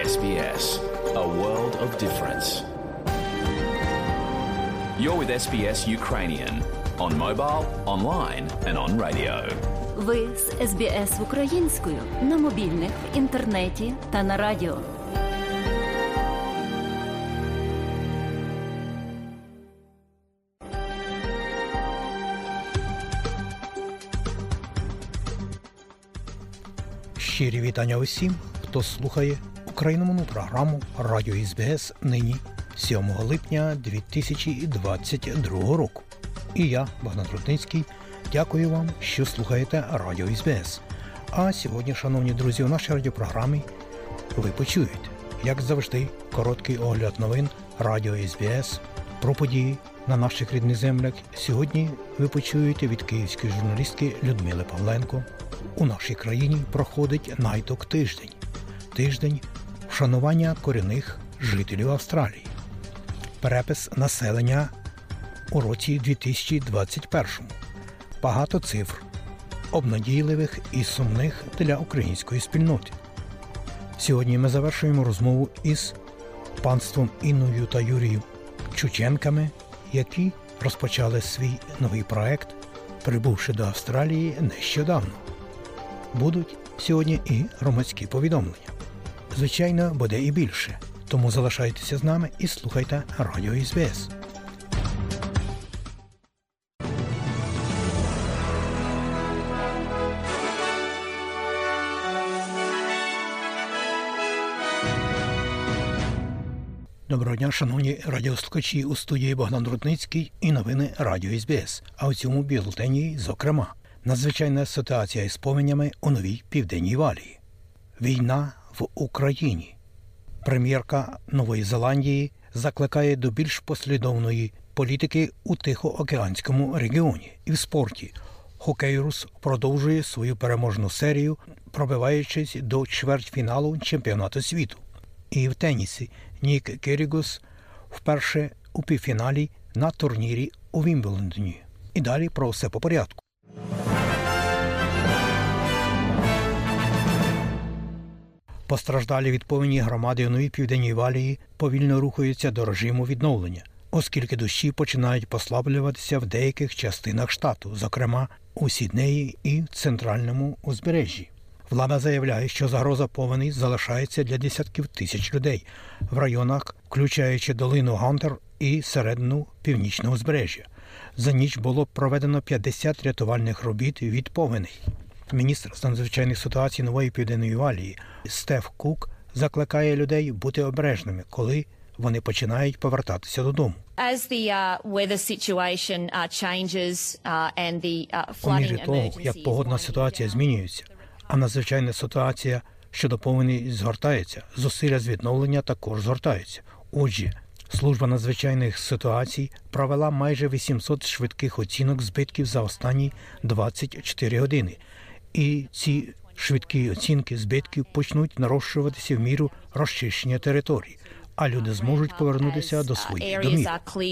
SBS, a world of difference. You're with SBS Ukrainian on mobile, online and on radio. Ви з СБС українською на мобільних, в інтернеті та на радіо. Щирі вітання усім, хто слухає україномовну програму Радіо СБС нині, 7 липня 2022 року. І я, Богдан Рудницький, дякую вам, що слухаєте Радіо СБС. А сьогодні, шановні друзі, у нашій радіопрограмі ви почуєте, як завжди, короткий огляд новин Радіо СБС про події на наших рідних землях. Сьогодні ви почуєте від київської журналістки Людмили Павленко. У нашій країні проходить Найток тиждень. Тиждень вшанування корінних жителів Австралії. Перепис населення у році 2021. Багато цифр, обнадійливих і сумних для української спільноти. Сьогодні ми завершуємо розмову із панством Інною та Юрієм Чученками, які розпочали свій новий проект, прибувши до Австралії нещодавно. Будуть сьогодні і громадські повідомлення. Звичайно, буде і більше. Тому залишайтеся з нами і слухайте Радіо СБС. Доброго дня, шановні радіослухачі, у студії Богдан Рудницький і новини Радіо СБС. А у цьому бюлетені, зокрема, надзвичайна ситуація із повенями у Новій Південній Валії. Війна в Україні. Прем'єрка Нової Зеландії закликає до більш послідовної політики у Тихоокеанському регіоні. І в спорті хокейрус продовжує свою переможну серію, пробиваючись до чвертьфіналу чемпіонату світу. І в тенісі Нік Кірігос вперше у півфіналі на турнірі у Вімблдоні. І далі про все по порядку. Постраждалі від повені громади у Новій Південній Валії повільно рухаються до режиму відновлення, оскільки дощі починають послаблюватися в деяких частинах штату, зокрема у Сіднеї і центральному узбережжі. Влада заявляє, що загроза повеней залишається для десятків тисяч людей в районах, включаючи долину Гантер і середину північного узбережжя. За ніч було проведено 50 рятувальних робіт від повеней. Міністр з надзвичайних ситуацій Нової Південної Валії Стеф Кук закликає людей бути обережними, коли вони починають повертатися додому. По мірі того, як погодна ситуація змінюється, а надзвичайна ситуація щодо повеней згортається, зусилля з відновлення також згортаються. Отже, Служба надзвичайних ситуацій провела майже 800 швидких оцінок збитків за останні 24 години. І ці швидкі оцінки збитків почнуть нарощуватися в міру розчищення територій, а люди зможуть повернутися до своїх домів.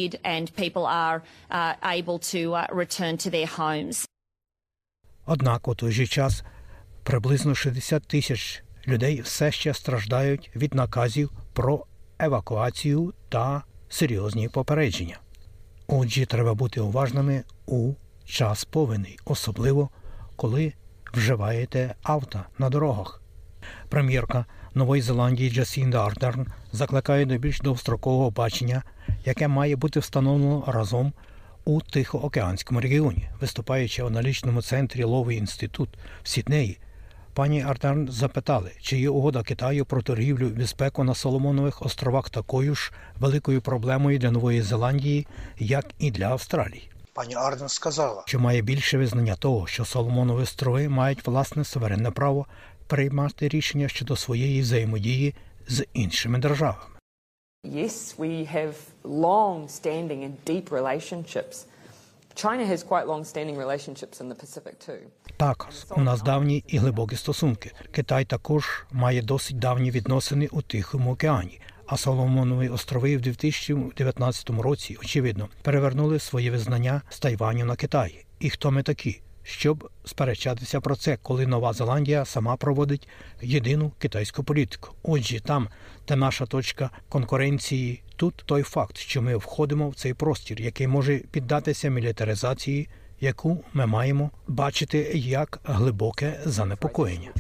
Однак у той же час приблизно 60 тисяч людей все ще страждають від наказів про евакуацію та серйозні попередження. Отже, треба бути уважними у час повеней, особливо коли вживаєте авто на дорогах. Прем'єрка Нової Зеландії Джасінда Ардерн закликає до більш довгострокового бачення, яке має бути встановлено разом у Тихоокеанському регіоні. Виступаючи в аналітичному центрі Ловий інститут в Сіднеї, пані Ардерн запитали, чи є угода Китаю про торгівлю і безпеку на Соломонових островах такою ж великою проблемою для Нової Зеландії, як і для Австралії. Пані Ардерн сказала, що має більше визнання того, що Соломонові острови мають власне суверенне право приймати рішення щодо своєї взаємодії з іншими державами. Yes, we have long-standing and deep relationships. China has quite long-standing relationships in the Pacific too. Так, у нас давні і глибокі стосунки. Китай також має досить давні відносини у Тихому океані. А Соломонові острови в 2019 році, очевидно, перевернули своє визнання з Тайваню на Китай. І хто ми такі, щоб сперечатися про це, коли Нова Зеландія сама проводить єдину китайську політику. Отже, там, де наша точка конкуренції, тут той факт, що ми входимо в цей простір, який може піддатися мілітаризації, яку ми маємо бачити як глибоке занепокоєння.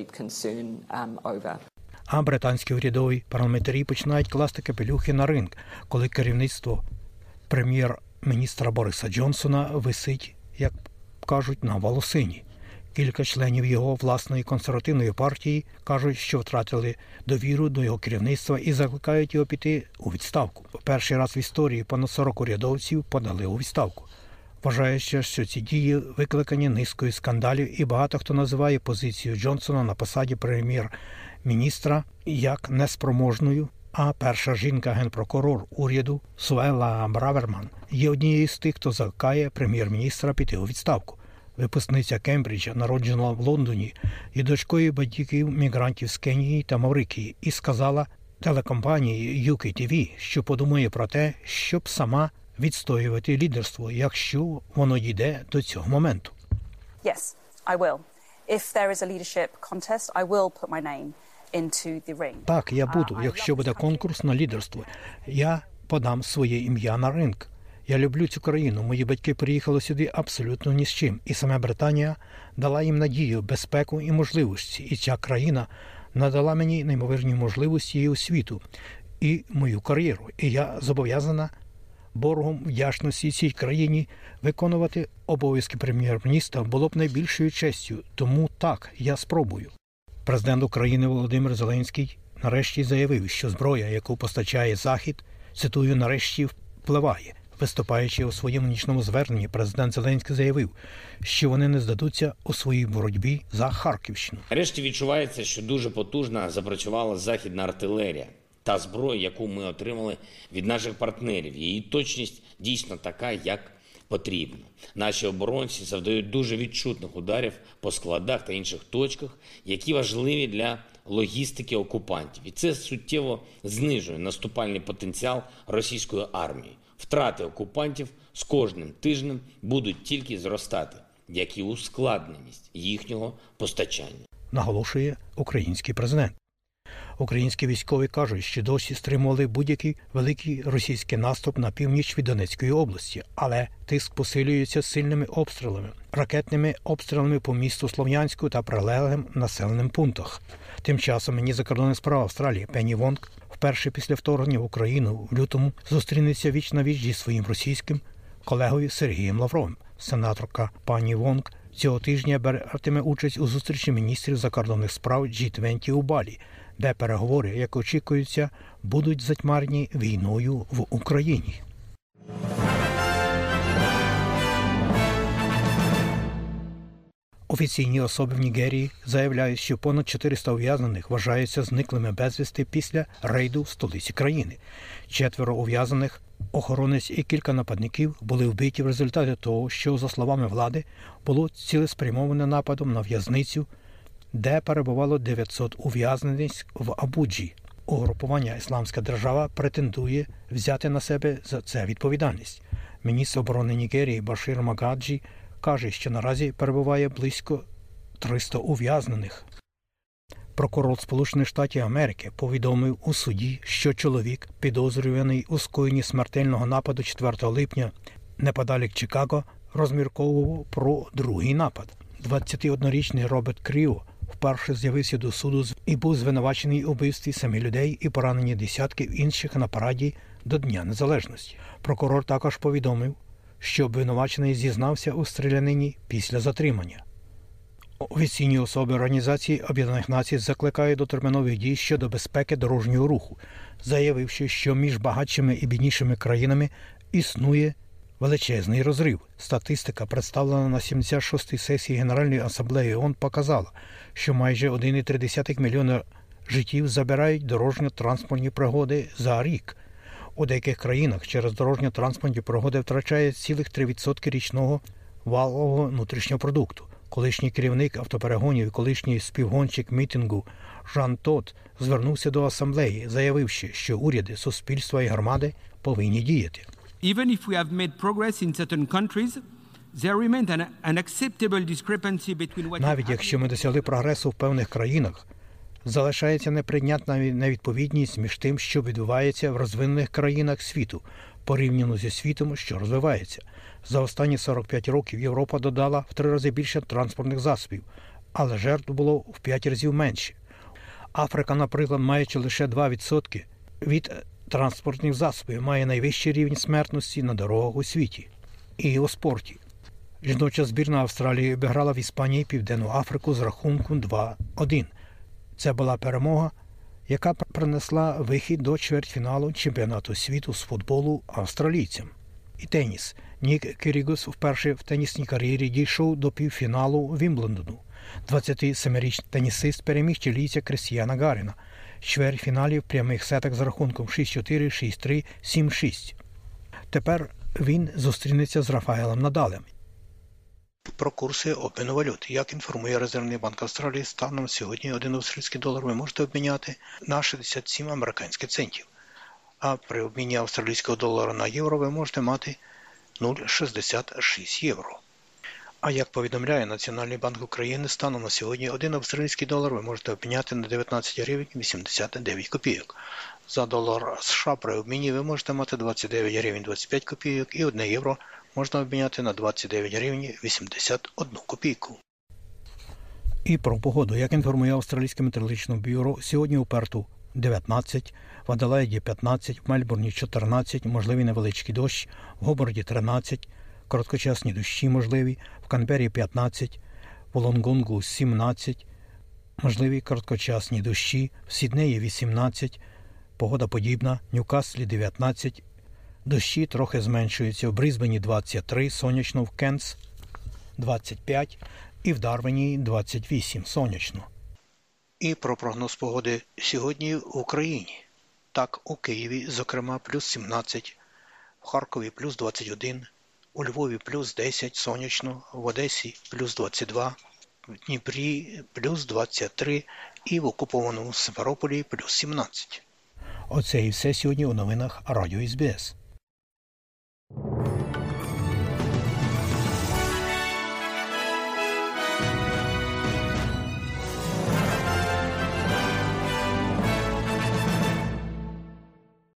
А британські урядові парламентарі починають класти капелюхи на ринг, коли керівництво прем'єр-міністра Бориса Джонсона висить, як кажуть, на волосині. Кілька членів його власної консервативної партії кажуть, що втратили довіру до його керівництва і закликають його піти у відставку. Перший раз в історії понад 40 урядовців подали у відставку. Вважаючи, що ці дії викликані низкою скандалів, і багато хто називає позицію Джонсона на посаді прем'єр-міністра як неспроможною, а перша жінка-генпрокурор уряду Суела Браверман є однією з тих, хто закликає прем'єр-міністра піти у відставку. Випускниця Кембриджа, народжена в Лондоні, є дочкою батьків мігрантів з Кенії та Маврикії і сказала телекомпанії UKTV, що подумає про те, щоб сама відстоювати лідерство, якщо воно дійде до цього моменту. Yes, I will. If there is a leadership contest, I will put my name into the ring. Так, я буду. Якщо буде конкурс на лідерство, я подам своє ім'я на ринг. Я люблю цю країну. Мої батьки приїхали сюди абсолютно ні з чим. І саме Британія дала їм надію, безпеку і можливості. І ця країна надала мені неймовірні можливості і освіту, і мою кар'єру. І я зобов'язана боргом вдячності цій країні виконувати обов'язки прем'єр-міністра було б найбільшою честю. Тому так, я спробую. Президент України Володимир Зеленський нарешті заявив, що зброя, яку постачає Захід, цитую, нарешті впливає. Виступаючи у своєму нічному зверненні, президент Зеленський заявив, що вони не здадуться у своїй боротьбі за Харківщину. Нарешті відчувається, що дуже потужно запрацювала західна артилерія. Та зброя, яку ми отримали від наших партнерів, її точність дійсно така, як потрібно. Наші оборонці завдають дуже відчутних ударів по складах та інших точках, які важливі для логістики окупантів. І це суттєво знижує наступальний потенціал російської армії. Втрати окупантів з кожним тижнем будуть тільки зростати, як і ускладненість їхнього постачання. Наголошує український президент. Українські військові кажуть, що досі стримували будь-який великий російський наступ на північ від Донецької області, але тиск посилюється сильними обстрілами, ракетними обстрілами по місту Слов'янську та прилеглим населеним пунктах. Тим часом міністр закордонних справ Австралії Пенні Вонг вперше після вторгнення в Україну в лютому зустрінеться віч-навіч зі своїм російським колегою Сергієм Лавровим. Сенаторка пані Вонг цього тижня беретиме участь у зустрічі міністрів закордонних справ G20 у Балі, де переговори, як очікується, будуть затьмарені війною в Україні. Офіційні особи в Нігерії заявляють, що понад 400 ув'язнених вважаються зниклими безвісти після рейду в столиці країни. 4 ув'язнених, охоронець і кілька нападників були вбиті в результаті того, що, за словами влади, було цілеспрямоване нападом на в'язницю, де перебувало 900 ув'язнених в Абуджі. Угрупування «Ісламська держава» претендує взяти на себе за це відповідальність. Міністр оборони Нігерії Башир Магаджі каже, що наразі перебуває близько 300 ув'язнених. Прокурор Сполучених Штатів Америки повідомив у суді, що чоловік, підозрюваний у скоєнні смертельного нападу 4 липня неподалік Чикаго, розмірковував про другий напад. 21-річний Роберт Кріо вперше з'явився до суду і був звинувачений у вбивстві 7 людей і пораненні десятків інших на параді до Дня Незалежності. Прокурор також повідомив, що обвинувачений зізнався у стрілянині після затримання. Офіційні особи Організації Об'єднаних Націй закликають до термінових дій щодо безпеки дорожнього руху, заявивши, що між багатшими і біднішими країнами існує величезний розрив. Статистика, представлена на 76-й сесії Генеральної асамблеї ООН, показала, що майже 1,3 мільйона життів забирають дорожньо-транспортні пригоди за рік. У деяких країнах через дорожньо-транспортні пригоди втрачає цілих 3% річного валового внутрішнього продукту. Колишній керівник автоперегонів і колишній співгонщик мітингу Жан Тот звернувся до асамблеї, заявивши, що уряди, суспільства і громади повинні діяти. Even if we have made progress in certain countries, Навіть якщо ми досягли прогресу в певних країнах, залишається неприйнятна невідповідність між тим, що відбувається в розвинених країнах світу, порівняно зі світом, що розвивається. За останні 45 років Європа додала в 3 рази більше транспортних засобів, але жертв було в 5 разів менше. Африка, наприклад, маючи лише 2% від транспортних засобів, має найвищий рівень смертності на дорогах у світі. І у спорті. Жіноча збірна Австралії обіграла в Іспанії Південну Африку з рахунком 2-1. Це була перемога, яка принесла вихід до чвертьфіналу чемпіонату світу з футболу австралійцям. І теніс. Нік Кірігос вперше в тенісній кар'єрі дійшов до півфіналу Вімблдону. 27-річний тенісист переміг чилійця Крістіяна Гаріна в чвертьфіналі в прямих сетах з рахунком 6-4, 6-3, 7-6. Тепер він зустрінеться з Рафаелем Надалем. Про курси обміну валют. Як інформує Резервний банк Австралії, станом сьогодні 1 австралійський долар ви можете обміняти на 67 американських центів. А при обміні австралійського долара на євро ви можете мати 0,66 євро. А як повідомляє Національний банк України, станом на сьогодні 1 австралійський долар ви можете обміняти на 19 гривень 89 копійок. За долар США при обміні ви можете мати 29 гривень 25 копійок і 1 євро можна обміняти на 29 гривень 81 копійку. І про погоду. Як інформує Австралійське метеорологічне бюро, сьогодні у Перту 19, в Аделаїді 15, в Мельбурні 14, можливий невеличкий дощ, в Гобарді 13, короткочасні дощі можливі, в Канбері 15, в Волонгонгу 17, можливі короткочасні дощі, в Сіднеї 18, погода подібна, в Ньюкаслі 19, дощі трохи зменшуються, в Брізбені 23, сонячно, в Кентс 25 і в Дарвіні 28, сонячно. І про прогноз погоди сьогодні в Україні. Так, у Києві, зокрема, плюс 17, в Харкові плюс 21, у Львові плюс 10, сонячно, в Одесі плюс 22, в Дніпрі плюс 23 і в окупованому Симферополі плюс 17. Оце і все сьогодні у новинах Радіо СБС.